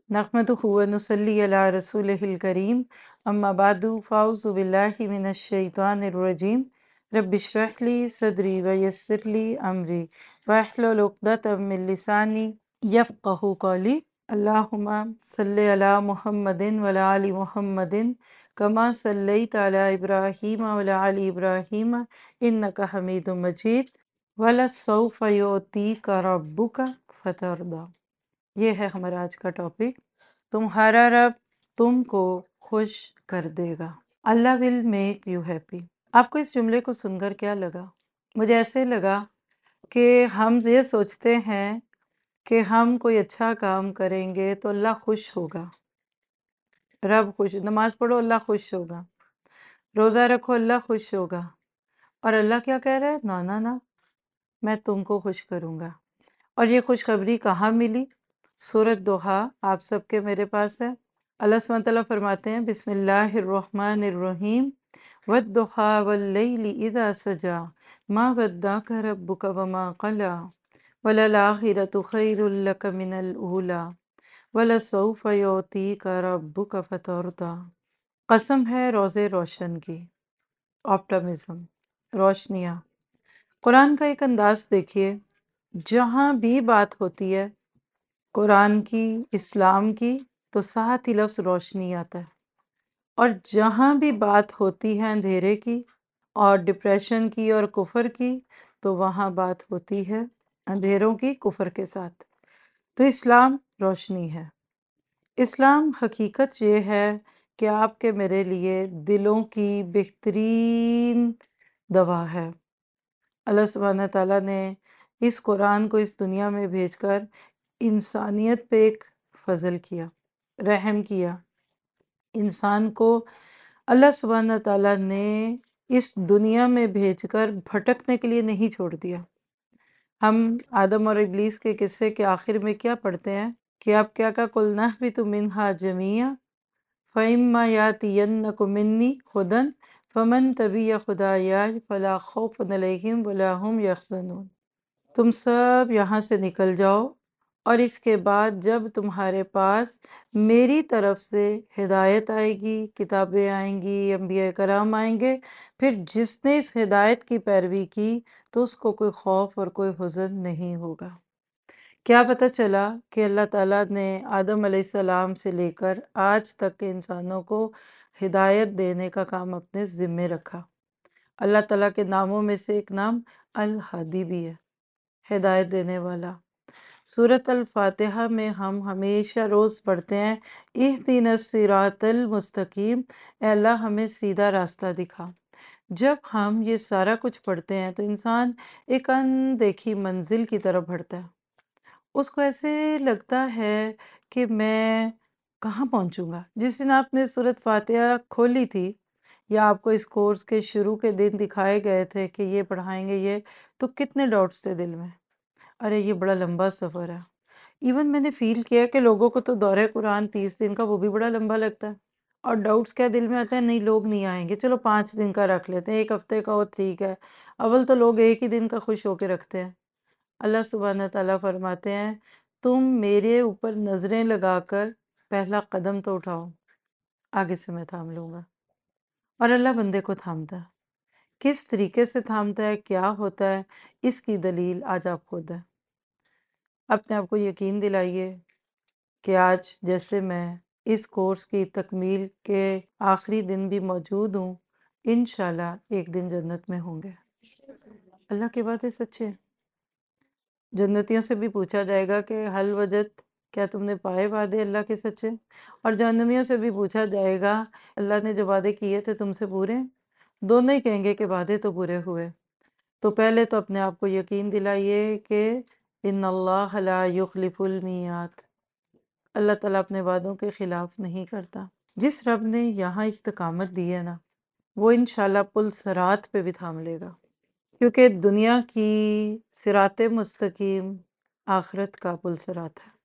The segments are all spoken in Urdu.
नहमदुहु व नुसल्ली अला रसूलिहिल करीम अम्मा बादु फ़ाउज़ु बिल्लाहि मिनश शैतानिर रजीम रब्बि इश्रह ली सदरी व यस्सिर ली अमरी वहलुल उक़दतम मिन लिसानी यफ़क़हू क़ौली। अल्लाहुम्मा सल्लि अला मुहम्मदिन व अला आलि मुहम्मदिन कमा सल्लैता अला इब्राहीम व अला आलि इब्राहीम इन्नका हमीदुम मजीद वलस्सौफ़ युअतीका रब्बुका फ़तरदा। ये है हमारा आज का टॉपिक। तुम्हारा रब तुमको खुश कर देगा। Allah will make you happy. आपको इस जुमले को सुनकर क्या लगा? मुझे ऐसे लगा कि हम ये सोचते हैं कि हम कोई अच्छा काम करेंगे तो अल्लाह खुश होगा, रब खुश, नमाज पढ़ो अल्लाह खुश होगा, रोज़ा रखो अल्लाह खुश होगा। और अल्लाह क्या कह रहा है? ना ना ना, मैं तुमको खुश करूँगा। और ये खुशखबरी कहाँ मिली? सूरत दुहा आप सबके मेरे पास है। अल्लाह सुब्हानहू व तआला फरमाते हैं बिस्मिल्लाहिर्रहमानिर्रहीम वद्दुहा वल्लैलि इज़ा सजा मा वद्दाका रब्बुका वमा क़ला वलल-आखिरतु खैरुल लक मिनल ऊला वलसौफ़ युअतीका रब्बुका फ़तरदा। कसम है रोज़े रोशन की, ऑप्टिमिज़्म, रोशनियाँ। कुरान का एक अंदाज़ देखिए, जहाँ भी बात होती है कुरान की, इस्लाम की, तो साथ ही लफ्ज़ रोशनी आता है। और जहाँ भी बात होती है अंधेरे की और डिप्रेशन की और कुफ़र की, तो वहाँ बात होती है अंधेरों की कुफ़र के साथ। तो इस्लाम रोशनी है। इस्लाम हकीकत ये है कि आपके मेरे लिए दिलों की बेहतरीन दवा है। अल्लाह सुब्हानहू तआला ने इस कुरान को इस दुनिया में भेजकर इंसानियत पे एक फ़ज़ल किया, रहम किया। इंसान को अल्लाह सुब्हानहू तआला ने इस दुनिया में भेजकर भटकने के लिए नहीं छोड़ दिया। हम आदम और इब्लीस के किस्से के आखिर में क्या पढ़ते हैं कि अब क्या का कुल नहबितु मिन्हा जमीआ फ़इम्मा यातियन्नकुम मिन्नी हुदन फ़मन तबिअ हुदाया फ़ला खौफ़ुन अलैहिम वला हुम यहज़नून। तुम सब यहाँ से निकल जाओ और इसके बाद जब तुम्हारे पास मेरी तरफ से हिदायत आएगी, किताबें आएंगी, अंबिया कराम आएंगे, फिर जिसने इस हिदायत की पैरवी की तो उसको कोई खौफ और कोई हुज़न नहीं होगा। क्या पता चला कि अल्लाह ताला ने आदम अलैहिस्सलाम से लेकर आज तक के इंसानों को हिदायत देने का काम अपने ज़िम्मे रखा। अल्लाह ताला के नामों में से एक नाम अल हादी भी है, हिदायत देने वाला। सूरत अल फातिहा में हम हमेशा रोज़ पढ़ते हैं इहदिनस सिरातल मुस्तकीम, ऐ अल्लाह हमें सीधा रास्ता दिखा। जब हम ये सारा कुछ पढ़ते हैं तो इंसान एक अनदेखी मंजिल की तरफ बढ़ता है। उसको ऐसे लगता है कि मैं कहाँ पहुँचूँगा। जिस दिन आपने सूरत फातिहा खोली थी या आपको इस कोर्स के शुरू के दिन दिखाए गए थे कि ये पढ़ाएंगे ये, तो कितने डाउट्स थे दिल में, अरे ये बड़ा लंबा सफ़र है। इवन मैंने फ़ील किया कि लोगों को तो दौरे कुरान 30 दिन का वो भी बड़ा लंबा लगता है। और डाउट्स क्या दिल में आता है, नहीं लोग नहीं आएंगे, चलो 5 दिन का रख लेते हैं, 1 हफ्ते का हो ठीक है। अव्वल तो लोग एक ही दिन का खुश होके रखते हैं। अल्लाह सुब्हानहू तआला फरमाते हैं तुम मेरे ऊपर नज़रें लगाकर पहला कदम तो उठाओ, आगे से मैं थाम लूँगा। और अल्लाह बंदे को थामता है। किस तरीके से थामता है, क्या होता है, इसकी दलील आज आप खुद है। अपने आप को यकीन दिलाइए कि आज जैसे मैं इस कोर्स की तकमील के आखिरी दिन भी मौजूद हूँ, इंशाल्लाह एक दिन जन्नत में होंगे। अल्लाह के वादे सच्चे हैं। जन्नतियों से भी पूछा जाएगा कि हल वजद, क्या तुमने पाए वादे अल्लाह के सच्चे? और जहन्नमियों से भी पूछा जाएगा अल्लाह ने जो वादे किए थे तुमसे पूरे? दोनों ही कहेंगे कि वादे तो पूरे हुए। तो पहले तो अपने आप को यकीन दिलाइए कि इन्नल्लाह ला युखलिफुल मियाद, अल्लाह ताला अपने वादों के खिलाफ नहीं करता। जिस रब ने यहाँ इस्तकामत दी है ना, वो इंशाल्लाह पुल सिरात पे भी थाम लेगा। क्योंकि दुनिया की सिराते मुस्तकीम आखिरत का पुल सिरात है।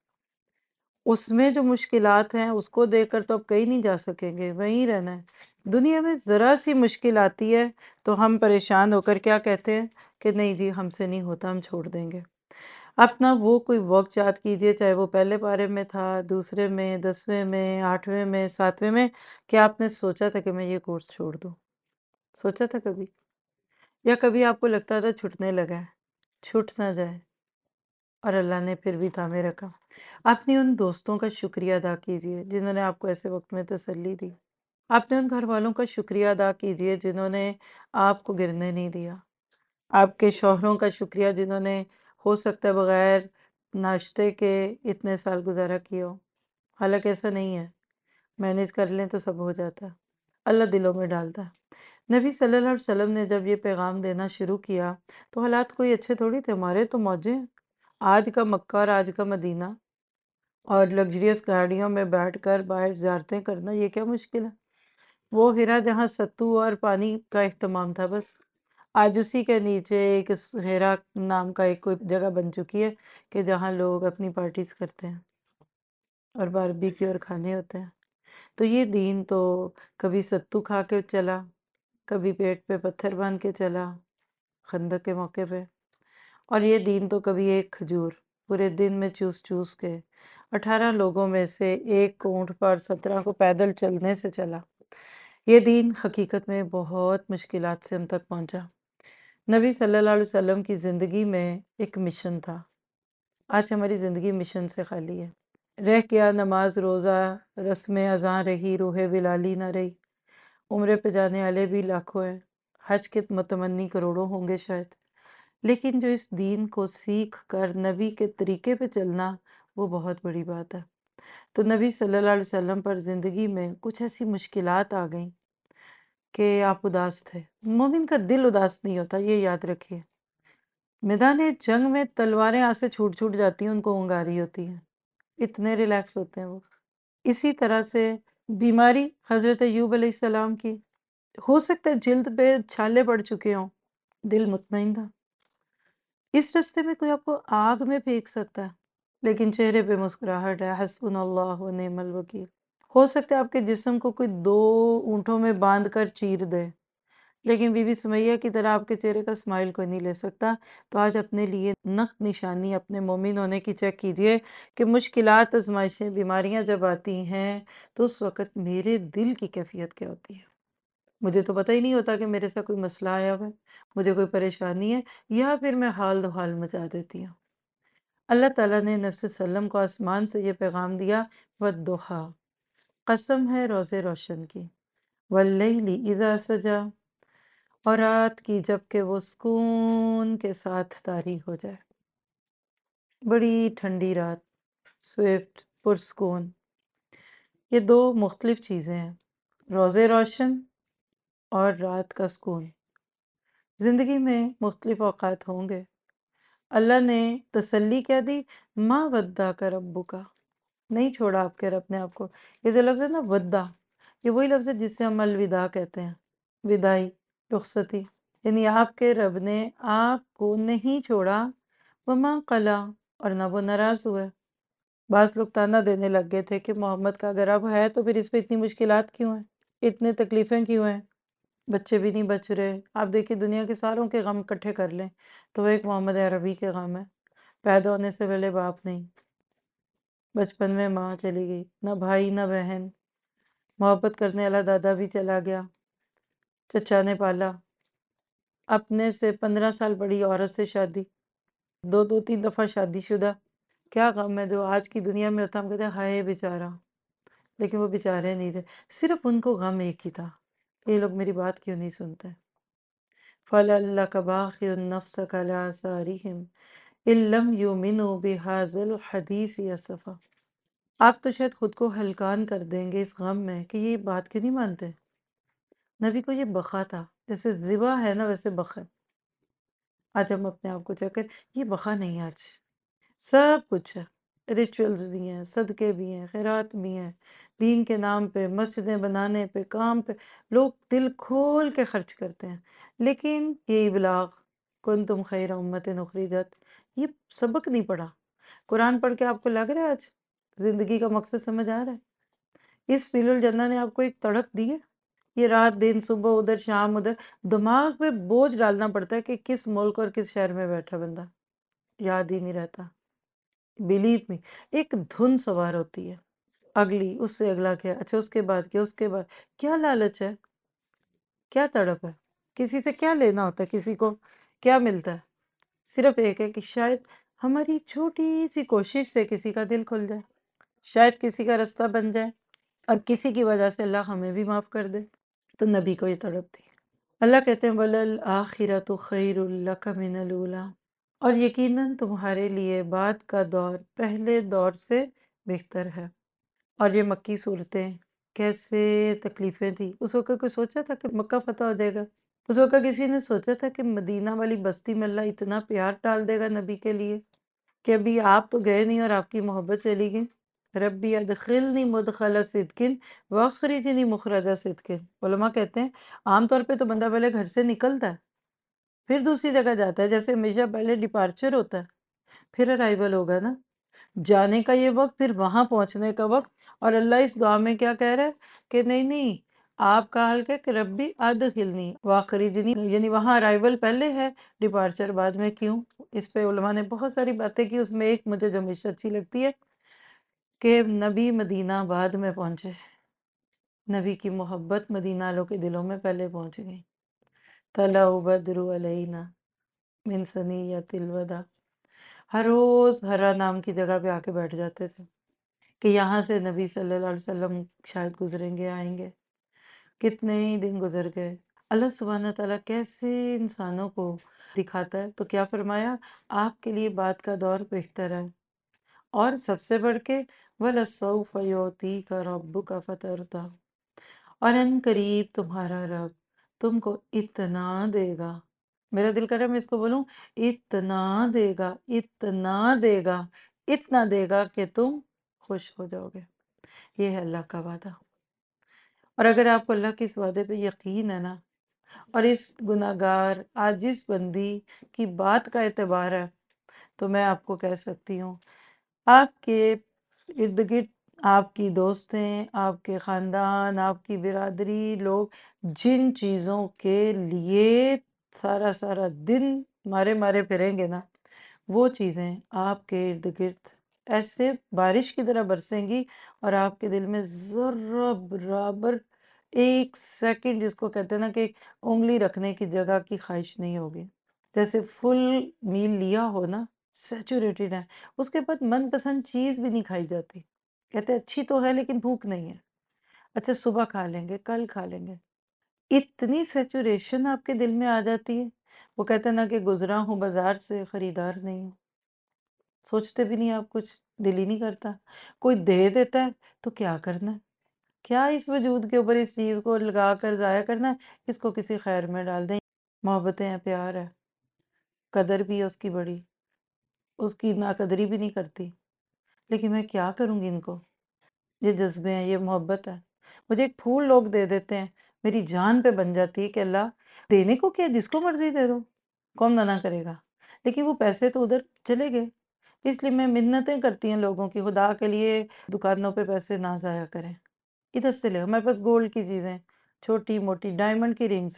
उसमें जो मुश्किलात हैं उसको देखकर तो अब कहीं नहीं जा सकेंगे, वहीं रहना है। दुनिया में ज़रा सी मुश्किल आती है तो हम परेशान होकर क्या कहते हैं कि नहीं जी हमसे नहीं होता, हम छोड़ देंगे। اپنا وہ کوئی وقت یاد کیجئے، چاہے وہ پہلے پارے میں تھا، دوسرے میں، 10ویں میں، 8ویں میں، 7ویں میں، کہ آپ نے سوچا تھا کہ میں یہ کورس چھوڑ دوں؟ سوچا تھا کبھی؟ یا کبھی آپ کو لگتا تھا چھٹنے لگا ہے، چھوٹ نہ جائے، اور اللہ نے پھر بھی تھامے رکھا؟ اپنی ان دوستوں کا شکریہ ادا کیجئے جنہوں نے آپ کو ایسے وقت میں تسلی دی۔ اپنے ان گھر والوں کا شکریہ ادا کیجئے جنہوں نے آپ کو گرنے نہیں دیا۔ آپ کے شوہروں کا شکریہ جنہوں نے ہو سکتا ہے بغیر ناشتے کے اتنے سال گزارا کیا ہو۔ حالانکہ ایسا نہیں ہے، مینج کر لیں تو سب ہو جاتا ہے، اللہ دلوں میں ڈالتا ہے۔ نبی صلی اللہ علیہ وسلم نے جب یہ پیغام دینا شروع کیا تو حالات کوئی اچھے تھوڑی تھے، ہمارے تو موجیں ہیں۔ آج کا مکہ اور آج کا مدینہ اور لگژریس گاڑیوں میں بیٹھ کر باہر زیارتیں کرنا، یہ کیا مشکل ہے؟ وہ ہرا جہاں ستو اور پانی کا اہتمام تھا بس، آج اسی کے نیچے ایک ہیرا نام کا ایک کوئی جگہ بن چکی ہے کہ جہاں لوگ اپنی پارٹیز کرتے ہیں اور باربیکیو اور کھانے ہوتے ہیں۔ تو یہ دین تو کبھی ستو کھا کے چلا، کبھی پیٹ پہ پتھر باندھ کے چلا خندق کے موقع پہ، اور یہ دین تو کبھی ایک کھجور پورے دن میں چوس چوس کے 18 لوگوں میں سے ایک کو اونٹ پر 17 کو پیدل چلنے سے چلا۔ یہ دین حقیقت میں بہت مشکلات سے ہم تک پہنچا۔ نبی صلی اللہ علیہ وسلم کی زندگی میں ایک مشن تھا۔ آج ہماری زندگی مشن سے خالی ہے۔ رہ گیا نماز روزہ، رسم اذاں رہی، روح بلالی نہ رہی۔ عمرے پہ جانے والے بھی لاکھوں ہیں، حج کے متمنی کروڑوں ہوں گے شاید، لیکن جو اس دین کو سیکھ کر نبی کے طریقے پہ چلنا، وہ بہت بڑی بات ہے۔ تو نبی صلی اللہ علیہ وسلم پر زندگی میں کچھ ایسی مشکلات آ گئیں کہ آپ اداس تھے۔ مومن کا دل اداس نہیں ہوتا، یہ یاد رکھیے۔ میدان جنگ میں تلواریں آنکھ سے چھوٹ چھوٹ جاتی ہیں، ان کو انگاری ہوتی ہیں، اتنے ریلیکس ہوتے ہیں وہ۔ اسی طرح سے بیماری حضرت ایوب علیہ السلام کی، ہو سکتا ہے جلد پہ چھالے پڑ چکے ہوں، دل مطمئن تھا۔ اس رستے میں کوئی آپ کو آگ میں پھینک سکتا ہے، لیکن چہرے پہ مسکراہٹ ہے، حسبنا اللہ و نعم الوکیل۔ ہو سکتا ہے آپ کے جسم کو کوئی 2 اونٹوں میں باندھ کر چیر دے، لیکن بی بی سمیہ کی طرح آپ کے چہرے کا اسمائل کوئی نہیں لے سکتا۔ تو آج اپنے لیے نقد نشانی اپنے مومن ہونے کی چیک کیجئے کہ مشکلات، آزمائشیں، بیماریاں جب آتی ہیں تو اس وقت میرے دل کی کیفیت کیا ہوتی ہے۔ مجھے تو پتہ ہی نہیں ہوتا کہ میرے ساتھ کوئی مسئلہ آیا ہوا ہے، مجھے کوئی پریشانی ہے، یا پھر میں حال دو حال مچا دیتی ہوں۔ اللہ تعالیٰ نے نبی صلی اللہ علیہ وسلم کو آسمان سے یہ پیغام دیا، وَالضُّحَىٰ، قسم ہے روز روشن کی، وَاللَّيْلِ إِذَا سَجَىٰ، اور رات کی جب کہ وہ سکون کے ساتھ طاری ہو جائے۔ بڑی ٹھنڈی رات، سوئفٹ، پرسکون، یہ 2 مختلف چیزیں ہیں، روز روشن اور رات کا سکون۔ زندگی میں مختلف اوقات ہوں گے، اللہ نے تسلی کیا دی، ماں ودہ کا ربو کا، نہیں چھوڑا آپ کے رب نے آپ کو۔ یہ جو لفظ ہے نا ودہ، یہ وہی لفظ ہے جس سے ہم الوداع کہتے ہیں، وداعی، رخصتی، یعنی آپ کے رب نے آپ کو نہیں چھوڑا، وما قلا، اور نہ وہ ناراض ہوئے۔ بعض لوگ تانا دینے لگ گئے تھے کہ محمد کا اگر اب ہے تو پھر اس پہ اتنی مشکلات کیوں ہیں، اتنے تکلیفیں کیوں ہیں، بچے بھی نہیں بچ رہے۔ آپ دیکھیں دنیا کے ساروں کے غم اکٹھے کر لیں تو وہ ایک محمد عربی کے غم ہے، پیدا ہونے سے پہلے باپ نہیں، بچپن میں ماں چلی گئی، نہ بھائی نہ بہن، محبت کرنے والا دادا بھی چلا گیا، چچا نے پالا، اپنے سے 15 سال بڑی عورت سے شادی، 2 3 دفعہ شادی شدہ، کیا غم ہے جو آج کی دنیا میں ہوتا، ہم کہتے ہیں ہائے بیچارہ، لیکن وہ بیچارے نہیں تھے، صرف ان کو غم ایک ہی تھا، یہ لوگ میری بات کیوں نہیں سنتے۔ فَلَعَلَّكَ بَاخِعٌ نَفْسَكَ عَلَىٰ آثَارِهِمْ إِن لَّمْ يُؤْمِنُوا بِهَٰذَا الْحَدِيثِ أَسَفًا، آپ تو شاید خود کو ہلکان کر دیں گے اس غم میں کہ یہ بات کیوں نہیں مانتے۔ نبی کو یہ بخا تھا، جیسے ذبح ہے نا ویسے بخا ہے۔ آج ہم اپنے آپ کو چیک کریں، یہ بخا نہیں ہے آج، سب کچھ ہے، ریچولز بھی ہیں، صدقے بھی ہیں، خیرات بھی ہیں، دین کے نام پہ مسجدیں بنانے پہ، کام پہ لوگ دل کھول کے خرچ کرتے ہیں، لیکن یہ ابلاغ، کنتم خیر امت اخرجت، یہ سبق نہیں پڑھا۔ قرآن پڑھ کے آپ کو لگ رہا ہے آج زندگی کا مقصد سمجھ آ رہا ہے؟ اس فیل الجنہ نے آپ کو ایک تڑپ دی ہے، یہ رات دن صبح ادھر شام ادھر، دماغ پہ بوجھ ڈالنا پڑتا ہے کہ کس ملک اور کس شہر میں بیٹھا بندہ، یاد ہی نہیں رہتا. بلیو می، ایک دھن سوار ہوتی ہے، اگلی اس سے اگلا کیا، اچھا اس کے بعد کیا، اس کے بعد کیا لالچ ہے، کیا تڑپ ہے، کسی سے کیا لینا ہوتا ہے، کسی کو کیا ملتا ہے، صرف ایک ہے کہ شاید ہماری چھوٹی سی کوشش سے کسی کا دل کھل جائے، شاید کسی کا رستہ بن جائے، اور کسی کی وجہ سے اللہ ہمیں بھی معاف کر دے. تو نبی کو یہ تڑپ تھی. اللہ کہتے ہیں وَلَلْآخِرَةُ خَيْرٌ لَكَ مِنَ الْأُولَىٰ، اور یقیناً تمہارے لیے بعد کا دور پہلے دور سے بہتر ہے. اور یہ مکی صورتیں کیسے تکلیفیں تھیں. اس وقت کوئی سوچا تھا کہ مکہ فتح ہو جائے گا؟ اس وقت کسی نے سوچا تھا کہ مدینہ والی بستی میں اللہ اتنا پیار ڈال دے گا نبی کے لیے کہ ابھی آپ تو گئے نہیں اور آپ کی محبت چلی گئی؟ ربی ادخلنی مدخل صدق واخرجنی مخرج صدق. علماء کہتے ہیں عام طور پہ تو بندہ پہلے گھر سے نکلتا ہے، پھر دوسری جگہ جاتا ہے، جیسے ہمیشہ پہلے ڈپارچر ہوتا ہے، پھر ارائیول ہوگا نا، جانے کا یہ وقت، پھر وہاں پہنچنے کا وقت. اور اللہ اس دعا میں کیا کہہ رہا ہے کہ نہیں نہیں، آپ کا حال کہ ربی ادخلنی واخرجنی، یعنی وہاں ارائیول پہلے ہے، ڈپارچر بعد میں. کیوں؟ اس پہ علماء نے بہت ساری باتیں کی. اس میں ایک مجھے جو ہمیشہ اچھی لگتی ہے کہ نبی مدینہ بعد میں پہنچے، نبی کی محبت مدینہ والوں کے دلوں میں پہلے پہنچ گئی. طلع بدر علینا من ثنیۃ الوداع. ہر روز ہرا نام کی جگہ پہ آ کے بیٹھ جاتے تھے کہ یہاں سے نبی صلی اللہ علیہ وسلم شاید گزریں گے، آئیں گے. کتنے ہی دن گزر گئے. اللہ سبحانہ تعالیٰ کیسے انسانوں کو دکھاتا ہے. تو کیا فرمایا؟ آپ کے لیے بعد کا دور بہتر ہے. اور سب سے بڑھ کے وَلَسَوْفَ يُعْطِيكَ رَبُّكَ فَتَرْضَىٰ، اور ان قریب تمہارا رب تم کو اتنا دے گا. میرا دل کر رہا ہے میں اس کو بولوں، اتنا دے گا، اتنا دے گا، اتنا دے گا کہ تم خوش ہو جاؤ گے. یہ ہے اللہ کا وعدہ. اور اگر آپ کو اللہ کے اس وعدے پہ یقین ہے نا، اور اس گناہ گار عاجز بندی کی بات کا اعتبار ہے، تو میں آپ کو کہہ سکتی ہوں آپ کے ارد گرد آپ کی دوستیں، آپ کے خاندان، آپ کی برادری، لوگ جن چیزوں کے لیے سارا سارا دن مارے مارے پھریں گے نا، وہ چیزیں آپ کے ارد گرد ایسے بارش کی طرح برسیں گی، اور آپ کے دل میں ذرہ برابر ایک سیکنڈ، جس کو کہتے ہیں نا کہ ایک انگلی رکھنے کی جگہ کی خواہش نہیں ہوگی. جیسے فل میل لیا ہو نا، سیچوریٹڈ ہے، اس کے بعد من پسند چیز بھی نہیں کھائی جاتی. کہتے ہیں اچھی تو ہے لیکن بھوک نہیں ہے. اچھا صبح کھا لیں گے، کل کھا لیں گے. اتنی سیچوریشن آپ کے دل میں آ جاتی ہے. وہ کہتے ہیں نا کہ گزرا ہوں بازار سے، خریدار نہیں ہوں. سوچتے بھی نہیں آپ کچھ، دل ہی نہیں کرتا. کوئی دے دیتا ہے تو کیا کرنا ہے؟ کیا اس وجود کے اوپر اس چیز کو لگا کر ضائع کرنا ہے؟ اس کو کسی خیر میں ڈال دیں. محبتیں ہیں، پیار ہے، قدر بھی ہے اس کی بڑی، اس کی ناقدری بھی نہیں کرتی. لیکن میں کیا کروں گی ان کو؟ یہ جذبے ہیں، یہ محبت ہے. مجھے ایک پھول لوگ دے دیتے ہیں، میری جان پہ بن جاتی ہے کہ اللہ دینے کو کیا، جس کو مرضی دے دو، کون منع کرے گا. لیکن وہ پیسے تو ادھر چلے گئے. اس لیے میں منتیں کرتی ہیں لوگوں کی، خدا کے لیے دکانوں پہ پیسے نہ ضائع کریں. ادھر سے لے. ہمارے پاس گولڈ کی چیزیں، چھوٹی موٹی ڈائمنڈ کی رنگز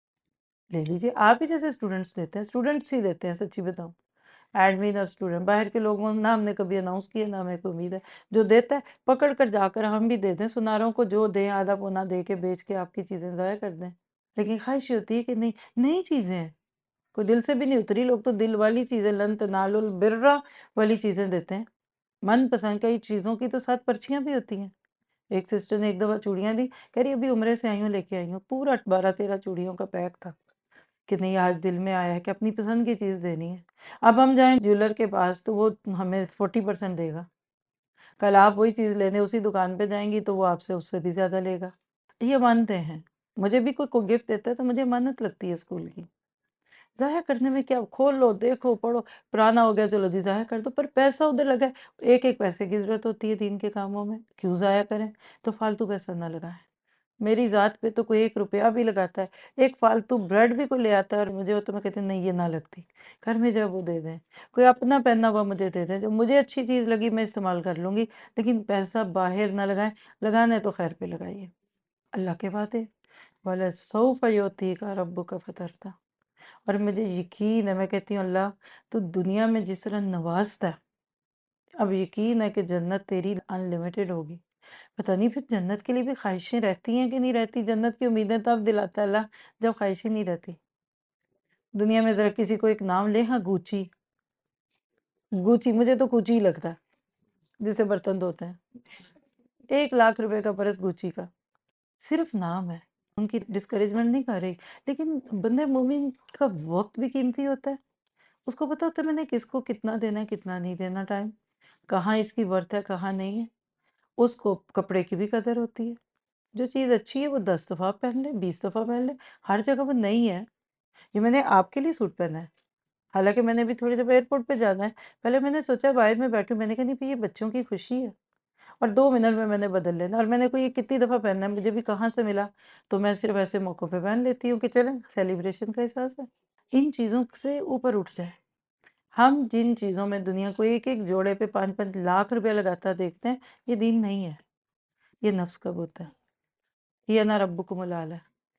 لے لیجیے. آپ ہی جیسے اسٹوڈنٹس دیتے ہیں، اسٹوڈنٹس ہی دیتے ہیں، سچی بتاؤں. ایڈمن اور اسٹوڈنٹ، باہر کے لوگوں نہ ہم نے کبھی اناؤنس کیا، نہ ہمیں کوئی امید ہے. جو دیتا ہے پکڑ کر جا کر ہم بھی دے دیں سناروں کو، جو دیں آدھا پونا دے کے بیچ کے آپ کی چیزیں ضائع کر دیں. لیکن خواہش یہ ہوتی ہے کہ نہیں، نئی چیزیں ہیں، کوئی دل سے بھی نہیں اتری. لوگ تو دل والی چیزیں، لن تنالوا البر والی چیزیں دیتے ہیں. من پسند کئی چیزوں کی تو 7 پرچیاں بھی ہوتی ہیں. ایک سسٹر نے ایک دفعہ چوڑیاں دی، کہہ رہی ابھی عمرے سے آئی ہوں، لے کے آئی ہوں. پورا 12-13 چوڑیوں کا پیک تھا کہ نہیں آج دل میں آیا ہے کہ اپنی پسند کی چیز دینی ہے. اب ہم جائیں جیولر کے پاس تو وہ ہمیں 40% دے گا. کل آپ وہی چیز لینے اسی دکان پہ جائیں گی تو وہ آپ سے اس سے بھی زیادہ لے گا. یہ مانتے ہیں. مجھے بھی کوئی گفٹ دیتا ہے تو مجھے امانت لگتی ہے اسکول کی. ضائع کرنے میں کیا، کھول لو، دیکھو، پڑھو. پرانا ہو گیا چلو جی ضائع کر دو، پر پیسہ ادھر لگا ہے. ایک ایک پیسے کی ضرورت ہوتی ہے دین کے کاموں میں، کیوں ضائع کریں؟ تو فالتو پیسہ نہ لگائیں. میری ذات پہ تو کوئی 1 روپیہ بھی لگاتا ہے، ایک فالتو بریڈ بھی کوئی لے آتا ہے اور مجھے تو میں کہتی ہوں نہیں یہ نہ لگتی. گھر میں جب وہ دے دیں، کوئی اپنا پہنا ہوا مجھے دے دیں، جو مجھے اچھی چیز لگی میں استعمال کر لوں گی. لیکن پیسہ باہر نہ لگائیں. لگانا ہے تو خیر پہ لگائیے. اللہ کے وعدے وَلَسَوْفَ يُعْطِيكَ رَبُّكَ فَتَرْضَىٰ. اور مجھے یقین ہے، میں کہتی ہوں اللہ تو دنیا میں جس طرح نوازتا ہے، اب یقین ہے کہ جنت تیری انلمیٹڈ ہوگی۔ پتہ نہیں پھر جنت کے لیے بھی خواہشیں رہتی ہیں کہ نہیں رہتی، جنت کی امیدیں تب دلاتا ہے اللہ جب خواہشیں نہیں رہتی۔ دنیا میں ذرا کسی کو ایک نام لے، ہاں گوچی، گوچی مجھے تو کوچی ہی لگتا ہے جسے برتن دھوتے ہیں، 1 لاکھ روپے کا پرس گوچی کا، صرف نام ہے۔ ان کی ڈسکریجمنٹ نہیں کر رہی، لیکن بندے مومن کا وقت بھی قیمتی ہوتا ہے، اس کو پتہ ہوتا ہے میں نے کس کو کتنا دینا ہے کتنا نہیں دینا ٹائم، کہاں اس کی ورتھ ہے کہاں نہیں ہے۔ اس کو کپڑے کی بھی قدر ہوتی ہے، جو چیز اچھی ہے وہ 10 دفعہ پہن لے، 20 دفعہ پہن لے، ہر جگہ وہ نہیں ہے۔ یہ میں نے آپ کے لیے سوٹ پہنا ہے، حالانکہ میں نے بھی تھوڑی دیر ایئرپورٹ پہ جانا ہے، پہلے میں نے سوچا باہر میں بیٹھوں، میں نے کہا نہیں بھی یہ بچوں کی خوشی ہے اور 2 منٹ میں نے بدل لینا، اور میں نے کوئی یہ کتنی دفعہ پہننا ہے، مجھے بھی کہاں سے ملا، تو میں صرف ایسے موقعوں پہ پہن لیتی ہوں کہ چلیں سیلیبریشن کا احساس ہے۔ ان چیزوں سے اوپر اٹھ جائے، ہم جن چیزوں میں دنیا کو ایک ایک جوڑے پہ 5 5 لاکھ روپے لگاتا دیکھتے ہیں، یہ دین نہیں ہے، یہ نفس کا بت ہے، یہ انا ربکم الاعلی،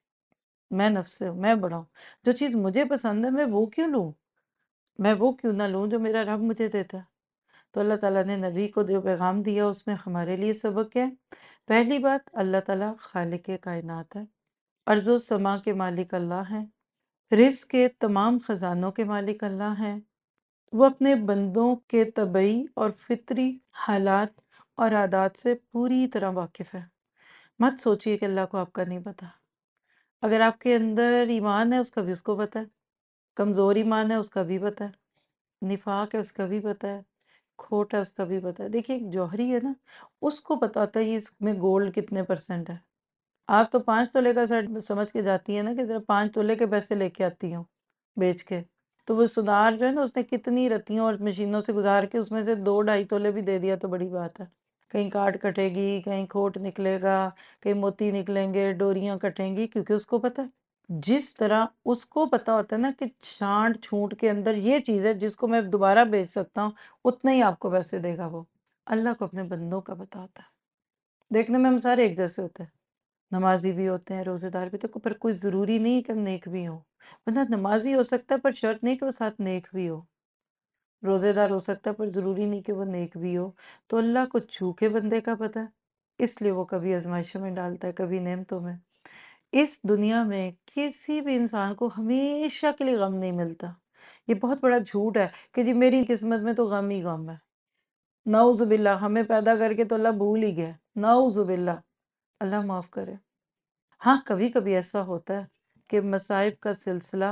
میں نفس سے ہوں، میں بڑا ہوں، جو چیز مجھے پسند ہے میں وہ کیوں لوں، میں وہ کیوں نہ لوں جو میرا رب مجھے دیتا ہے۔ تو اللہ تعالیٰ نے نبی کو جو پیغام دیا اس میں ہمارے لیے سبق کیا ہے؟ پہلی بات، اللہ تعالیٰ خالق کائنات ہے، ارض و سما کے مالک اللہ ہیں، رزق کے تمام خزانوں کے مالک اللہ ہیں، وہ اپنے بندوں کے طبعی اور فطری حالات اور عادات سے پوری طرح واقف ہے۔ مت سوچئے کہ اللہ کو آپ کا نہیں پتا، اگر آپ کے اندر ایمان ہے اس کا بھی اس کو پتا ہے، کمزور ایمان ہے اس کا بھی پتا ہے، نفاق ہے اس کا بھی پتا ہے، کھوٹ ہے اس کا بھی پتا ہے۔ دیکھیے ایک جوہری ہے نا، اس کو پتا ہوتا ہے یہ اس میں گولڈ کتنے پرسنٹ ہے۔ آپ تو 5 تولے کا سیٹ سمجھ کے جاتی ہیں نا کہ ذرا 5 تولے کے پیسے لے کے آتی ہوں بیچ کے، تو وہ سنار جو ہے نا اس نے کتنی رتیوں اور مشینوں سے گزار کے اس میں سے 2 2.5 تولے بھی دے دیا تو بڑی بات ہے۔ کہیں کاٹ کٹے گی، کہیں کھوٹ نکلے گا، کہیں موتی نکلیں گے، ڈوریاں کٹیں گی، کیونکہ اس کو پتا ہے۔ جس طرح اس کو پتا ہوتا ہے نا کہ چھانٹ چھوٹ کے اندر یہ چیز ہے جس کو میں دوبارہ بیچ سکتا ہوں، اتنا ہی آپ کو پیسے دے گا وہ۔ اللہ کو اپنے بندوں کا پتا ہوتا ہے، دیکھنے میں ہم سارے ایک جیسے ہوتے ہیں، نمازی بھی ہوتے ہیں، روزے دار بھی تو، پر کوئی ضروری نہیں کہ ہم نیک بھی ہوں۔ بندہ نمازی ہو سکتا ہے پر شرط نہیں کہ وہ ساتھ نیک بھی ہو، روزے دار ہو سکتا ہے پر ضروری نہیں کہ وہ نیک بھی ہو۔ تو اللہ کو چھو کے بندے کا پتہ ہے، اس لیے وہ کبھی آزمائشوں میں ڈالتا ہے کبھی نعمتوں میں۔ اس دنیا میں کسی بھی انسان کو ہمیشہ کے لیے غم نہیں ملتا، یہ بہت بڑا جھوٹ ہے کہ جی میری قسمت میں تو غم ہی غم ہے۔ نعوذ باللہ، ہمیں پیدا کر کے تو اللہ بھول ہی گیا، نعوذ باللہ، اللہ معاف کرے۔ ہاں کبھی کبھی ایسا ہوتا ہے کہ مصائب کا سلسلہ،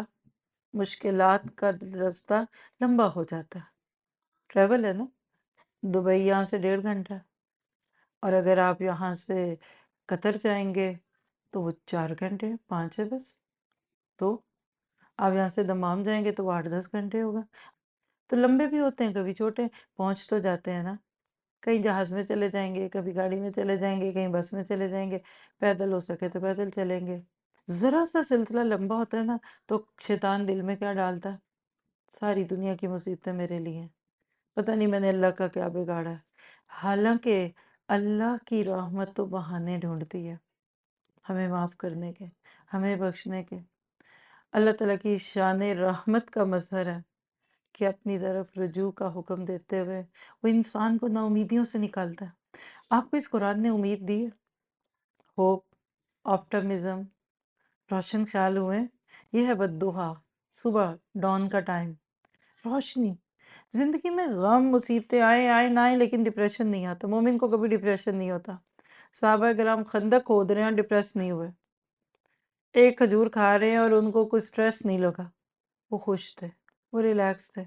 مشکلات کا رستہ لمبا ہو جاتا ہے، ٹریول ہے نا، دبئی یہاں سے 1.5 گھنٹہ، اور اگر آپ یہاں سے قطر جائیں گے تو وہ 4 گھنٹے 5 ہے بس، تو آپ یہاں سے دمام جائیں گے تو وہ 8 10 گھنٹے ہوگا۔ تو لمبے بھی ہوتے ہیں کبھی چھوٹے، پہنچ تو جاتے ہیں نا، کہیں جہاز میں چلے جائیں گے، کبھی گاڑی میں چلے جائیں گے، کہیں بس میں چلے جائیں گے، پیدل ہو سکے تو پیدل چلیں گے۔ ذرا سا سلسلہ لمبا ہوتا ہے نا تو شیطان دل میں کیا ڈالتا ہے، ساری دنیا کی مصیبتیں میرے لیے ہیں، پتہ نہیں میں نے اللہ کا کیا بگاڑا ہے۔ حالانکہ اللہ کی رحمت تو بہانے ڈھونڈتی ہے ہمیں معاف کرنے کے، ہمیں بخشنے کے۔ اللہ تعالیٰ کی شان رحمت کا مظہر ہے کہ اپنی طرف رجوع کا حکم دیتے ہوئے وہ انسان کو نا امیدیوں سے نکالتا ہے۔ آپ کو اس قرآن نے امید دی ہے، ہوپ، آپٹمزم، روشن خیال ہوئے، یہ ہے والضحیٰ، صبح ڈان کا ٹائم، روشنی۔ زندگی میں غم مصیبتیں آئے آئے نہ آئے لیکن ڈپریشن نہیں آتا، مومن کو کبھی ڈپریشن نہیں ہوتا۔ صحابہ کرام خندق کھود رہے ہیں ڈپریس نہیں ہوئے، ایک کھجور کھا رہے ہیں اور ان کو کوئی سٹریس نہیں لگا، وہ خوش تھے، وہ ریلیکس تھے۔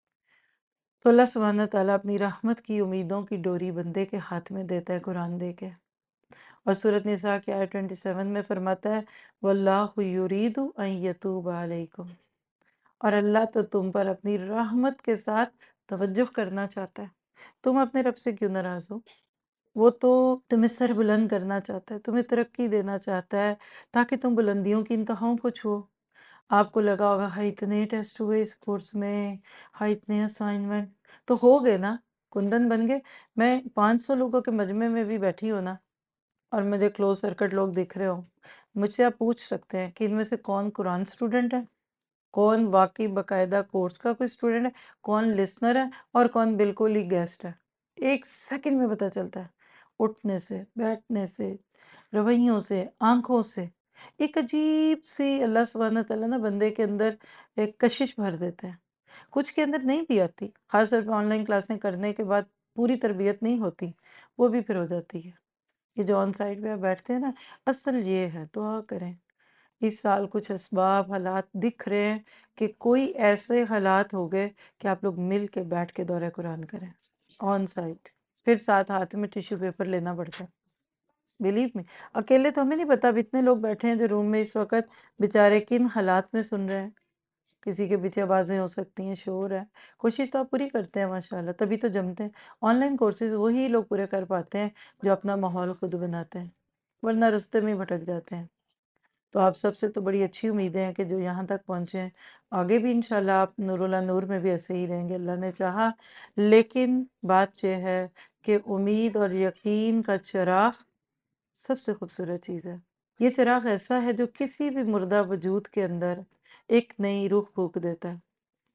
تو اللہ سبحانہ تعالیٰ اپنی رحمت کی امیدوں کی ڈوری بندے کے ہاتھ میں دیتا ہے قرآن دے کے، اور سورۃ نساء کی آیت 27 میں فرماتا ہے وَاللَّهُ يُرِيدُ أَن يَتُوبَ عَلَيْكُمْ، اور اللہ تو تم پر اپنی رحمت کے ساتھ توجہ کرنا چاہتا ہے۔ تم اپنے رب سے کیوں ناراض ہو؟ وہ تو تمہیں سر بلند کرنا چاہتا ہے، تمہیں ترقی دینا چاہتا ہے تاکہ تم بلندیوں کی انتہاؤں کو چھو۔ آپ کو لگا ہوگا ہائی اتنے ٹیسٹ ہوئے اس کورس میں، ہائی اتنے اسائنمنٹ، تو ہو گئے نا، کندن بن گئے۔ میں 500 لوگوں کے مجمع میں بھی بیٹھی ہوں نا، اور مجھے کلوز سرکٹ لوگ دکھ رہے ہوں، مجھ سے آپ پوچھ سکتے ہیں کہ ان میں سے کون قرآن اسٹوڈنٹ ہے، کون واقعی باقاعدہ کورس کا کوئی اسٹوڈنٹ ہے، کون لسنر ہے اور کون بالکل ہی گیسٹ ہے، ایک سیکنڈ میں پتہ چلتا ہے، اٹھنے سے، بیٹھنے سے، رویوں سے، آنکھوں سے۔ ایک عجیب سی اللہ سبحانہ تعالیٰ نا بندے کے اندر ایک کشش بھر دیتے ہیں، کچھ کے اندر نہیں بھی آتی، خاص طور پہ آن لائن کلاسیں کرنے کے بعد پوری تربیت نہیں ہوتی، وہ بھی پھر ہو جاتی ہے۔ یہ جو آن سائٹ پہ آپ بیٹھتے ہیں نا، اصل یہ ہے دعا کریں۔ اس سال کچھ اسباب حالات دکھ رہے ہیں کہ کوئی ایسے حالات ہو گئے کہ آپ لوگ مل کے بیٹھ کے دورہ قرآن کریں آن سائٹ، پھر ساتھ ہاتھ میں ٹیشو پیپر لینا پڑتا ہے۔ بلیو میں اکیلے تو ہمیں نہیں پتا، اب اتنے لوگ بیٹھے ہیں جو روم میں اس وقت بیچارے کن حالات میں سن رہے ہیں، کسی کے پیچھے آوازیں ہو سکتی ہیں، شور ہے۔ کوشش تو آپ پوری کرتے ہیں ماشاءاللہ، تبھی تو جمتے ہیں۔ آن لائن کورسز وہی لوگ پورے کر پاتے ہیں جو اپنا ماحول خود بناتے ہیں، ورنہ رستے میں ہی بھٹک جاتے ہیں۔ تو آپ سب سے تو بڑی اچھی امیدیں ہیں کہ جو یہاں تک پہنچے ہیں، آگے بھی انشاءاللہ آپ نور اللہ نور میں بھی ایسے ہی رہیں گے، اللہ نے چاہا۔ لیکن بات یہ ہے کہ امید اور یقین کا چراغ سب سے خوبصورت چیز ہے۔ یہ چراغ ایسا ہے جو کسی بھی مردہ وجود کے اندر ایک نئی روح پھونک دیتا ہے۔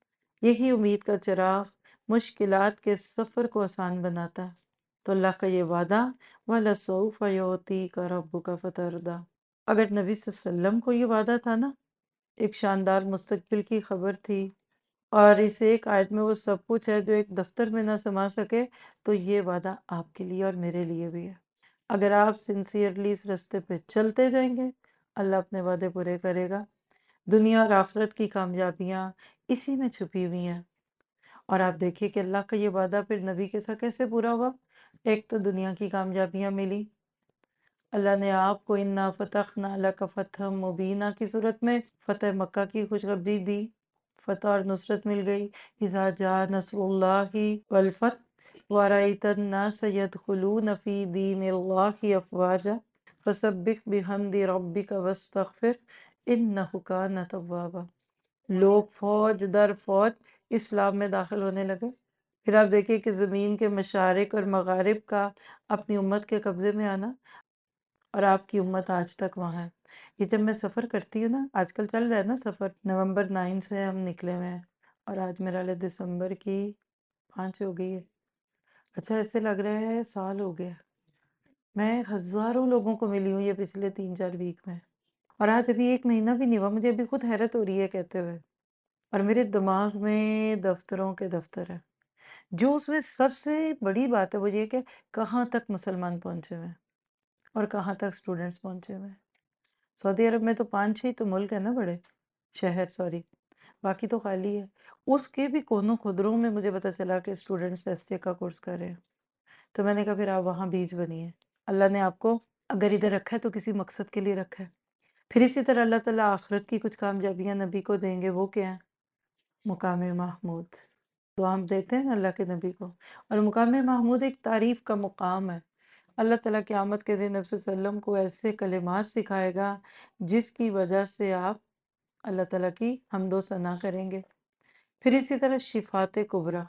یہی امید کا چراغ مشکلات کے سفر کو آسان بناتا ہے۔ تو اللہ کا یہ وعدہ وَلَسَوْفَ يُعْطِيكَ رَبُّكَ فَتَرْضَىٰ، اگر نبی صلی اللہ علیہ وسلم کو یہ وعدہ تھا نا، ایک شاندار مستقبل کی خبر تھی، اور اس ایک آیت میں وہ سب کچھ ہے جو ایک دفتر میں نہ سما سکے، تو یہ وعدہ آپ کے لیے اور میرے لیے بھی ہے۔ اگر آپ سنسیئرلی اس رستے پہ چلتے جائیں گے، اللہ اپنے وعدے پورے کرے گا۔ دنیا اور آخرت کی کامیابیاں اسی میں چھپی ہوئی ہیں۔ اور آپ دیکھیے کہ اللہ کا یہ وعدہ پھر نبی کے ساتھ کیسے پورا ہوا۔ ایک تو دنیا کی کامیابیاں ملی، اللہ نے آپ کو اِنَّا فَتَحْنَا لَكَ فَتْحًا مُبِینًا کی صورت میں فتح مکہ کی خوشخبری دی، فتح اور نصرت مل گئی۔ اِذَا جَاءَ نَصْرُ اللَّهِ وَالْفَتْحُ وَرَأَيْتَ النَّاسَ يَدْخُلُونَ فِي دِینِ اللَّهِ أَفْوَاجًا فَسَبِّحْ بِحَمْدِ رَبِّكَ وَاسْتَغْفِرْ إِنَّهُ كَانَ تَوَّابًا۔ لوگ فوج در فوج اسلام میں داخل ہونے لگے۔ پھر آپ دیکھیے کہ زمین کے مشارق اور مغارب کا اپنی امت کے قبضے میں آنا، اور آپ کی امت آج تک وہاں ہے۔ یہ جب میں سفر کرتی ہوں نا، آج کل چل رہا ہے نا سفر، نومبر 9 سے ہم نکلے ہوئے ہیں، اور آج میرا لے دسمبر کی 5 ہو گئی ہے۔ اچھا ایسے لگ رہا ہے سال ہو گیا۔ میں ہزاروں لوگوں کو ملی ہوں یہ پچھلے 3-4 ویک میں، اور آج ابھی 1 مہینہ بھی نہیں ہوا، مجھے ابھی خود حیرت ہو رہی ہے کہتے ہوئے۔ اور میرے دماغ میں دفتروں کے دفتر ہے۔ جو اس میں سب سے بڑی بات ہے وہ یہ کہ کہاں تک مسلمان پہنچے ہوئے ہیں اور کہاں تک سٹوڈنٹس پہنچے ہوئے ہیں۔ سعودی عرب میں تو 5-6 تو ملک ہے نا بڑے شہر، سوری، باقی تو خالی ہے۔ اس کے بھی کونوں خدروں میں مجھے پتا چلا کہ اسٹوڈنٹس ایس ٹی کا کورس کر رہے ہیں۔ تو میں نے کہا پھر آپ وہاں بیج بنیے، اللہ نے آپ کو اگر ادھر رکھا ہے تو کسی مقصد کے لیے رکھا ہے۔ پھر اسی طرح اللہ تعالیٰ آخرت کی کچھ کامیابیاں نبی کو دیں گے، وہ کیا ہیں؟ مقام محمود۔ تو ہم دیتے ہیں نا اللہ کے نبی کو، اور مقام محمود ایک تعریف کا مقام ہے۔ اللہ تعالیٰ قیامت کے دن نبی صلی اللہ علیہ وسلم کو ایسے کلمات سکھائے گا جس کی وجہ سے آپ اللہ تعالیٰ کی حمد و ثنا کریں گے۔ پھر اسی طرح شفاعت کبریٰ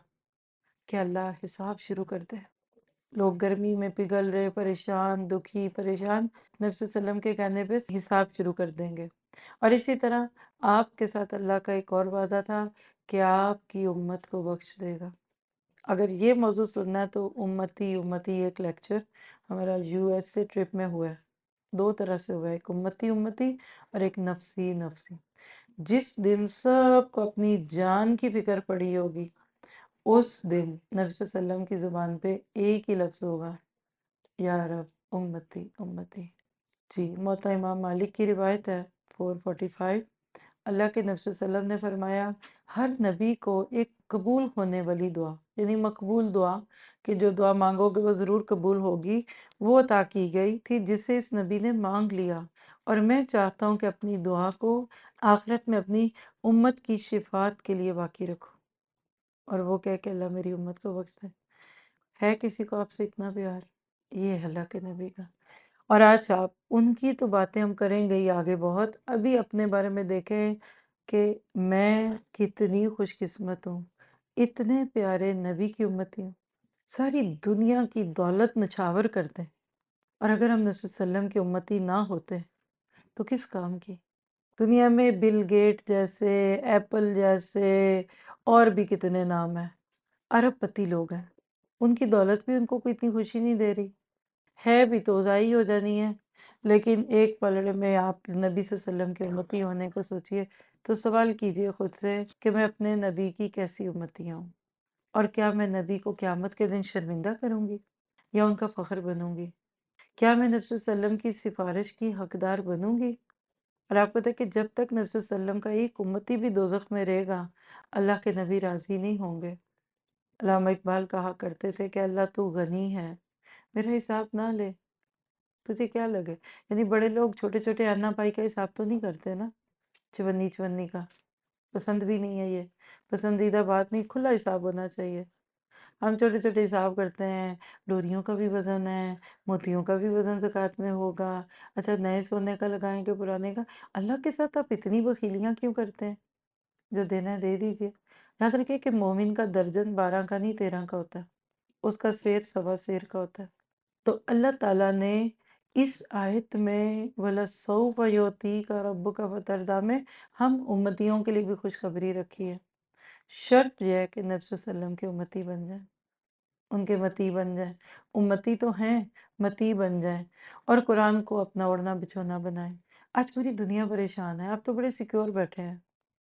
کہ اللہ حساب شروع کر دے۔ لوگ گرمی میں پگھل رہے، پریشان، دکھی، پریشان، نبی صلی اللہ علیہ وسلم کے کہنے پہ حساب شروع کر دیں گے۔ اور اسی طرح آپ کے ساتھ اللہ کا ایک اور وعدہ تھا کہ آپ کی امت کو بخش دے گا۔ اگر یہ موضوع سننا ہے تو امتی امتی ایک لیکچر ہمارا یو ایس سے ٹرپ میں ہوا ہے، 2 طرح سے ہوا ہے، ایک امتی امتی اور ایک نفسی نفسی۔ جس دن سب کو اپنی جان کی فکر پڑی ہوگی، اس دن نبی صلی اللہ علیہ وسلم کی زبان پہ ایک ہی لفظ ہوگا، یا رب امتی امتی۔ جی، موطا امام مالک کی روایت ہے 445، اللہ کے نبی صلی اللہ علیہ وسلم نے فرمایا ہر نبی کو ایک قبول ہونے والی دعا، یعنی مقبول دعا کہ جو دعا مانگو گے وہ ضرور قبول ہوگی، وہ عطا کی گئی تھی جسے اس نبی نے مانگ لیا، اور میں چاہتا ہوں کہ اپنی دعا کو آخرت میں اپنی امت کی شفاعت کے لیے باقی رکھو، اور وہ کہہ کہ اللہ میری امت کو بخش دے۔ ہے کسی کو آپ سے اتنا پیار؟ یہ ہے اللہ کے نبی کا۔ اور آج آپ ان کی تو باتیں ہم کریں گے ہی آگے بہت، ابھی اپنے بارے میں دیکھیں کہ میں کتنی خوش قسمت ہوں، اتنے پیارے نبی کی امتی ہوں۔ ساری دنیا کی دولت نچھاور کر دیں، اور اگر ہم نبی صلی اللہ علیہ وسلم کی امتی نہ ہوتے تو کس کام کی؟ دنیا میں بل گیٹ جیسے، ایپل جیسے اور بھی کتنے نام ہیں، ارب پتی لوگ ہیں، ان کی دولت بھی ان کو کوئی اتنی خوشی نہیں دے رہی، ہے بھی تو ضائع ہو جانی ہے۔ لیکن ایک پلڑے میں آپ نبی صلی اللہ علیہ وسلم کے امتی ہونے کو سوچئے تو سوال کیجئے خود سے کہ میں اپنے نبی کی کیسی امتی ہوں، اور کیا میں نبی کو قیامت کے دن شرمندہ کروں گی یا ان کا فخر بنوں گی؟ کیا میں نبی صلی اللہ علیہ وسلم کی سفارش کی حقدار بنوں گی؟ اور آپ کو پتہ ہے کہ جب تک نبی صلی اللہ علیہ وسلم کا ایک امتی بھی دوزخ میں رہے گا، اللہ کے نبی راضی نہیں ہوں گے۔ علامہ اقبال کہا کرتے تھے کہ اللہ تو غنی ہے، میرا حساب نہ لے، تجھے کیا لگے؟ یعنی بڑے لوگ چھوٹے چھوٹے انا پائی کا حساب تو نہیں کرتے نا، چونی چونی کا، پسند بھی نہیں ہے یہ، پسندیدہ بات نہیں، کھلا حساب ہونا چاہیے۔ ہم چھوٹے چھوٹے حساب کرتے ہیں، ڈوریوں کا بھی وزن ہے، موتیوں کا بھی وزن زکوٰۃ میں ہوگا، اچھا نئے سونے کا لگائیں گے پرانے کا۔ اللہ کے ساتھ آپ اتنی بخیلیاں کیوں کرتے ہیں؟ جو دینا ہے دے دیجئے۔ یاد رکھیں کہ مومن کا درجن 12 کا نہیں 13 کا ہوتا ہے، اس کا سیر سوا سیر کا ہوتا ہے۔ تو اللہ تعالیٰ نے اس آیت میں وَلَسَوْفَ يُعْطِيكَ رَبُّكَ فَتَرْضَىٰ میں ہم امتیوں کے لیے بھی خوشخبری رکھی ہے۔ شرط یہ ہے کہ نبی صلی اللہ علیہ وسلم کے امتی بن جائیں، ان کے متی بن جائیں، امتی تو ہیں، متی بن جائیں، اور قرآن کو اپنا اوڑھنا بچھونا بنائیں۔ آج پوری دنیا پریشان ہے، آپ تو بڑے سیکیور بیٹھے ہیں،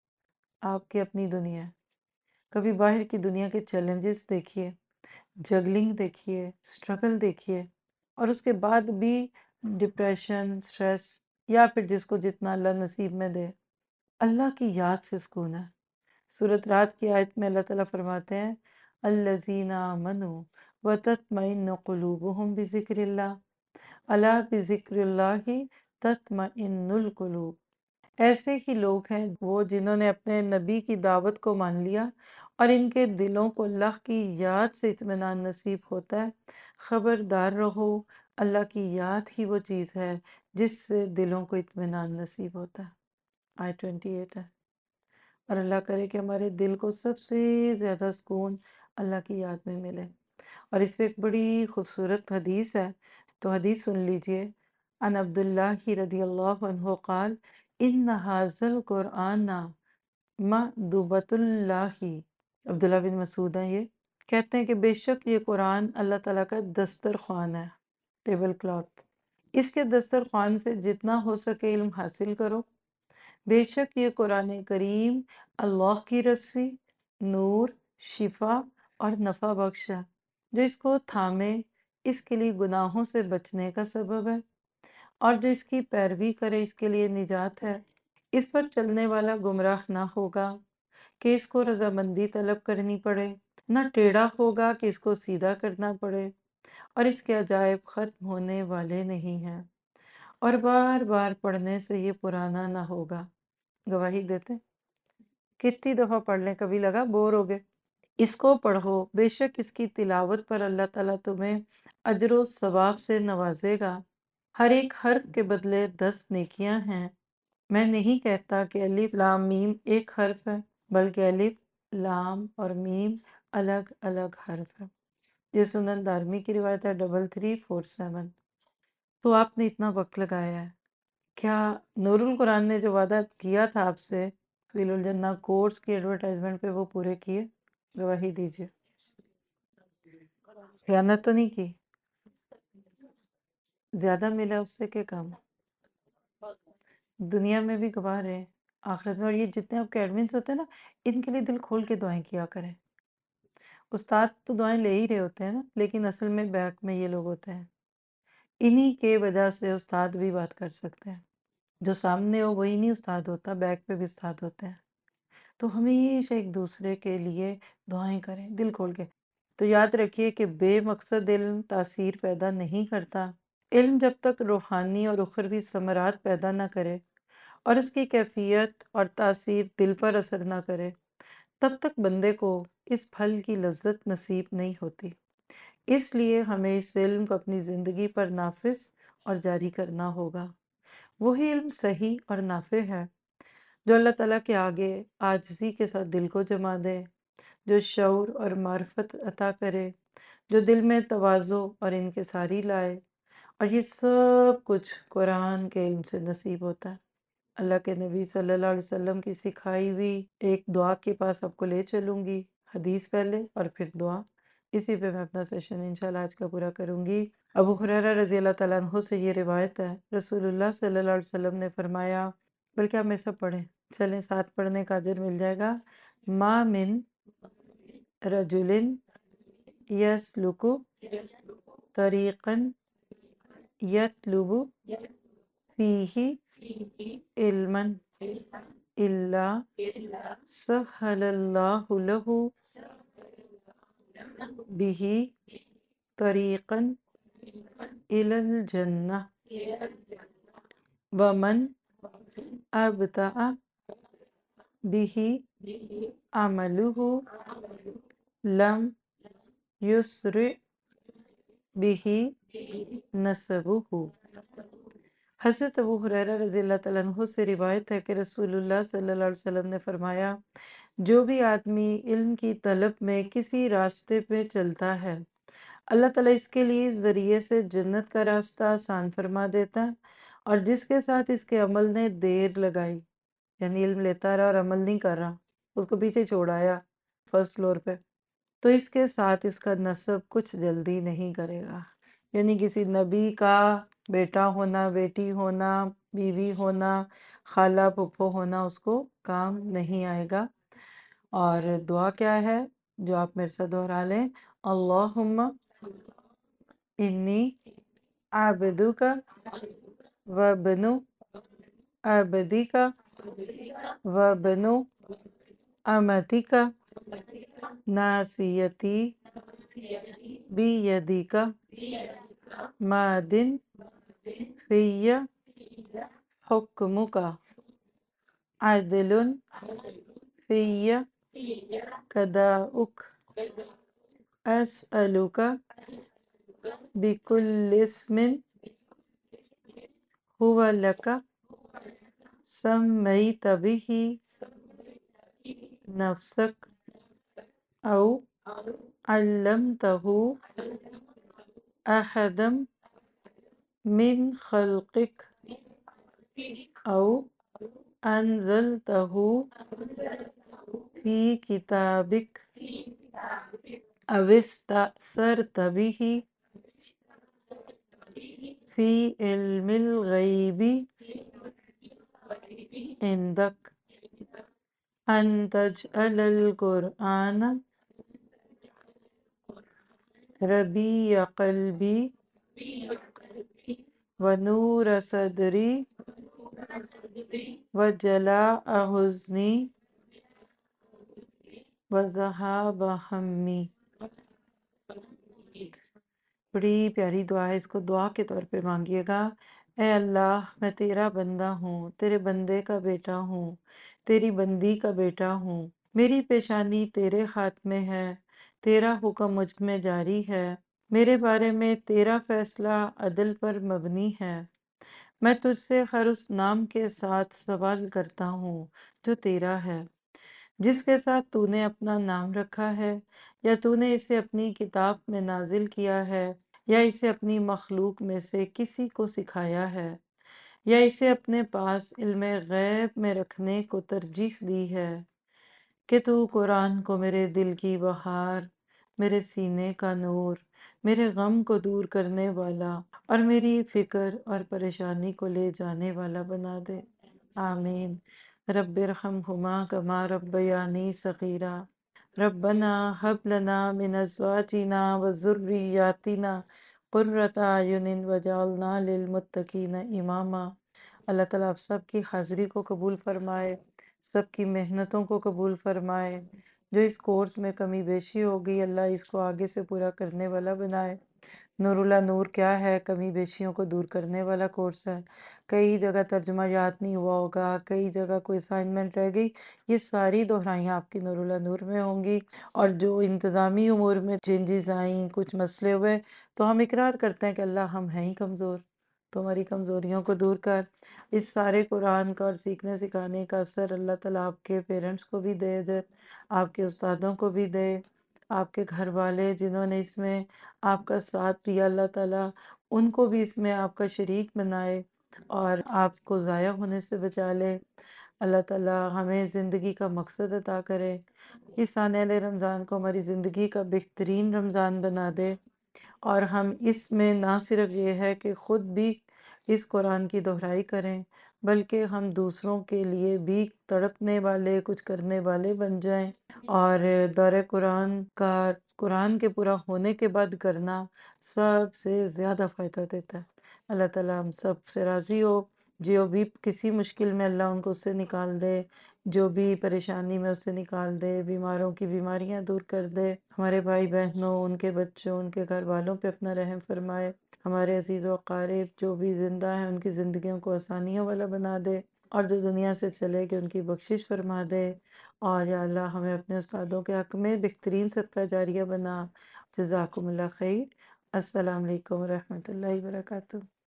آپ کی اپنی دنیا ہے۔ کبھی باہر کی دنیا کے چیلنجز دیکھیے، جگلنگ دیکھیے، سٹرگل دیکھیے، اور اس کے بعد بھی ڈپریشن، سٹریس، یا پھر جس کو جتنا اللہ نصیب میں دے، اللہ کی یاد سے سکون ہے۔ سورۃ رات کی آیت میں اللہ تعالیٰ فرماتے ہیں الذین آمنوا وتطمئن قلوبہم بذکر اللہ، الا بذکر اللہ تطمئن القلوب۔ ایسے ہی لوگ ہیں وہ جنہوں نے اپنے نبی کی دعوت کو مان لیا اور ان کے دلوں کو اللہ کی یاد سے اطمینان نصیب ہوتا ہے۔ خبردار رہو، اللہ کی یاد ہی وہ چیز ہے جس سے دلوں کو اطمینان نصیب ہوتا ہے۔ آیت 28 ہے۔ اور اللہ کرے کہ ہمارے دل کو سب سے زیادہ سکون اللہ کی یاد میں ملے۔ اور اس پہ ایک بڑی خوبصورت حدیث ہے، تو حدیث سن لیجئے۔ عن عبداللہ رضی اللہ عنہ قال ان ھذا القرآن مأدبۃ اللہ، عبداللہ بن مسعود ہیں یہ، کہتے ہیں کہ بے شک یہ قرآن اللہ تعالیٰ کا دسترخوان ہے، ٹیبل کلاتھ۔ اس کے دسترخوان سے جتنا ہو سکے علم حاصل کرو۔ بے شک یہ قرآن کریم اللہ کی رسی، نور، شفا اور نفع بخش ہے۔ جو اس کو تھامے اس کے لیے گناہوں سے بچنے کا سبب ہے، اور جو اس کی پیروی کرے اس کے لیے نجات ہے۔ اس پر چلنے والا گمراہ نہ ہوگا کہ اس کو رضامندی طلب کرنی پڑے، نہ ٹیڑھا ہوگا کہ اس کو سیدھا کرنا پڑے، اور اس کے عجائب ختم ہونے والے نہیں ہیں، اور بار بار پڑھنے سے یہ پرانا نہ ہوگا۔ گواہی دیتے کتنی دفعہ پڑھ لیں، کبھی لگا بور ہو گئے؟ اس کو پڑھو، بے شک اس کی تلاوت پر اللہ تعالیٰ تمہیں اجر و ثواب سے نوازے گا، ہر ایک حرف کے بدلے 10 نیکیاں ہیں۔ میں نہیں کہتا کہ الف لام میم ایک حرف ہے، بلکہ الف لام اور میم الگ الگ حرف ہے۔ یہ سنن دارمی کی روایت ہے 3347۔ تو آپ نے اتنا وقت لگایا ہے، کیا نور القرآن نے جو وعدہ کیا تھا آپ سے ذیل الجنہ کورس کی ایڈورٹائزمنٹ پہ، وہ پورے کیے؟ گواہی دیجیے، خیانت تو نہیں کی؟ زیادہ ملا اس سے کہ کم؟ دنیا میں بھی گواہ رہے، آخرت میں۔ اور یہ جتنے آپ کے ایڈمنس ہوتے ہیں نا، ان کے لیے دل کھول کے دعائیں کیا کریں۔ استاد تو دعائیں لے ہی رہے ہوتے ہیں نا، لیکن اصل میں بیک میں یہ لوگ ہوتے ہیں، انہی کے وجہ سے استاد بھی بات کر سکتے ہیں۔ جو سامنے ہو وہی نہیں استاد ہوتا، بیک پہ بھی استاد ہوتے ہیں۔ تو ہمیشہ ایک دوسرے کے لیے دعائیں کریں دل کھول کے۔ تو یاد رکھیے کہ بے مقصد علم تاثیر پیدا نہیں کرتا۔ علم جب تک روحانی اور اخروی ثمرات پیدا نہ کرے اور اس کی کیفیت اور تاثیر دل پر اثر نہ کرے، تب تک بندے کو اس پھل کی لذت نصیب نہیں ہوتی۔ اس لیے ہمیں اس علم کو اپنی زندگی پر نافذ اور جاری کرنا ہوگا۔ وہی علم صحیح اور نافع ہے جو اللہ تعالیٰ کے آگے عاجزی کے ساتھ دل کو جما دے، جو شعور اور معرفت عطا کرے، جو دل میں تواضع اور انکساری لائے، اور یہ سب کچھ قرآن کے علم سے نصیب ہوتا ہے۔ اللہ کے نبی صلی اللہ علیہ وسلم کی سکھائی ہوئی ایک دعا کے پاس آپ کو لے چلوں گی، حدیث پہلے اور پھر دعا، اسی پہ میں اپنا سیشن انشاءاللہ آج کا پورا کروں گی۔ ابو ہریرہ رضی اللہ تعالیٰ عنہ سے یہ روایت ہے، رسول اللہ صلی اللہ علیہ وسلم نے فرمایا، بلکہ آپ میرے ساتھ پڑھیں، چلیں ساتھ پڑھنے کا اجر مل جائے گا۔ ما من رجل یسلک طریقا یطلب فیہ علما الا سہل اللہ لہ بہ طریقا الی الجنہ ومن ابتع بہ عملہ لم یسرع بہ نسبہ۔ حضرت ابو ہریرہ رضی اللہ تعالیٰ عنہ سے روایت ہے کہ رسول اللہ صلی اللہ علیہ وسلم نے فرمایا، جو بھی آدمی علم کی طلب میں کسی راستے پہ چلتا ہے، اللہ تعالیٰ اس کے لیے اس ذریعے سے جنت کا راستہ آسان فرما دیتا ہے، اور جس کے ساتھ اس کے عمل نے دیر لگائی، یعنی علم لیتا رہا اور عمل نہیں کر رہا، اس کو پیچھے چھوڑایا فرسٹ فلور پہ، تو اس کے ساتھ اس کا نسب کچھ جلدی نہیں کرے گا، یعنی کسی نبی کا بیٹا ہونا، بیٹی ہونا، بیوی ہونا، خالہ پھپھو ہونا اس کو کام نہیں آئے گا۔ اور دعا کیا ہے جو آپ میرے ساتھ دہرا لیں، اللہم انی عبدک وابن عبدک وابن امتک ناصیتی بیدک ماضٍ فی حکمک عدل فی قضاؤک اسألک بکل اسم هو لک سمیت بہ نفسک او علمتہ احدا من خلقک او انزلتہ فی کتابک او استأثرت بہ فی علم الغیب عندک ان تجعل القرآن ربیع قلبی ونور صدری وجلاء حزنی وذہاب ہمی۔ بڑی پیاری دعا ہے، اس کو دعا کے طور پہ مانگیے گا۔ اے اللہ، میں تیرا بندہ ہوں، تیرے بندے کا بیٹا ہوں، تیری بندی کا بیٹا ہوں، میری پیشانی تیرے ہاتھ میں ہے، تیرا حکم مجھ میں جاری ہے، میرے بارے میں تیرا فیصلہ عدل پر مبنی ہے، میں تجھ سے ہر اس نام کے ساتھ سوال کرتا ہوں جو تیرا ہے، جس کے ساتھ تو نے اپنا نام رکھا ہے، یا تو نے اسے اپنی کتاب میں نازل کیا ہے، یا اسے اپنی مخلوق میں سے کسی کو سکھایا ہے، یا اسے اپنے پاس علم غیب میں رکھنے کو ترجیح دی ہے، کہ تو قرآن کو میرے دل کی بہار، میرے سینے کا نور، میرے غم کو دور کرنے والا اور میری فکر اور پریشانی کو لے جانے والا بنا دے، آمین۔ رب ارحمہما کما ربیانی صغیرا، ربنا ہب لنا من ازواجنا وذریاتنا قرۃ اعین وجعلنا للمتقین اماما۔ اللہ تعالیٰ آپ سب کی حاضری کو قبول فرمائے، سب کی محنتوں کو قبول فرمائے، جو اس کورس میں کمی بیشی ہوگی اللہ اس کو آگے سے پورا کرنے والا بنائے۔ نور اللہ نور کیا ہے؟ کمی بیشیوں کو دور کرنے والا کورس ہے۔ کئی جگہ ترجمہ یاد نہیں ہوا ہوگا، کئی جگہ کوئی اسائنمنٹ رہ گئی، یہ ساری دہرائیاں آپ کی نور اللہ نور میں ہوں گی، اور جو انتظامی امور میں چینجز آئیں، کچھ مسئلے ہوئے، تو ہم اقرار کرتے ہیں کہ اللہ ہم ہیں ہی کمزور، تو ہماری کمزوریوں کو دور کر۔ اس سارے قرآن کا اور سیکھنے سکھانے کا اثر اللہ تعالیٰ آپ کے پیرنٹس کو بھی دے دے، آپ کے استادوں کو بھی دے، آپ کے گھر والے جنہوں نے اس میں آپ کا ساتھ دیا اللہ تعالیٰ ان کو بھی اس میں آپ کا شریک بنائے، اور آپ کو ضائع ہونے سے بچا لے۔ اللہ تعالیٰ ہمیں زندگی کا مقصد عطا کرے، اس آنے والے رمضان کو ہماری زندگی کا بہترین رمضان بنا دے، اور ہم اس میں نہ صرف یہ ہے کہ خود بھی اس قرآن کی دہرائی کریں، بلکہ ہم دوسروں کے لیے بھی تڑپنے والے، کچھ کرنے والے بن جائیں۔ اور دورہ قرآن کا قرآن کے پورا ہونے کے بعد کرنا سب سے زیادہ فائدہ دیتا ہے۔ اللہ تعالیٰ ہم سب سے راضی ہو، جو بھی کسی مشکل میں اللہ ان کو اس سے نکال دے، جو بھی پریشانی میں اس سے نکال دے، بیماروں کی بیماریاں دور کر دے، ہمارے بھائی بہنوں، ان کے بچوں، ان کے گھر والوں پہ اپنا رحم فرمائے، ہمارے عزیز و اقارب جو بھی زندہ ہیں ان کی زندگیوں کو آسانیوں والا بنا دے، اور جو دنیا سے چلے گئے ان کی بخشش فرما دے۔ اور یا اللہ ہمیں اپنے استادوں کے حق میں بہترین صدقہ جاریہ بنا۔ جزاکم اللہ خیر۔ السلام علیکم ورحمۃ اللہ وبرکاتہ۔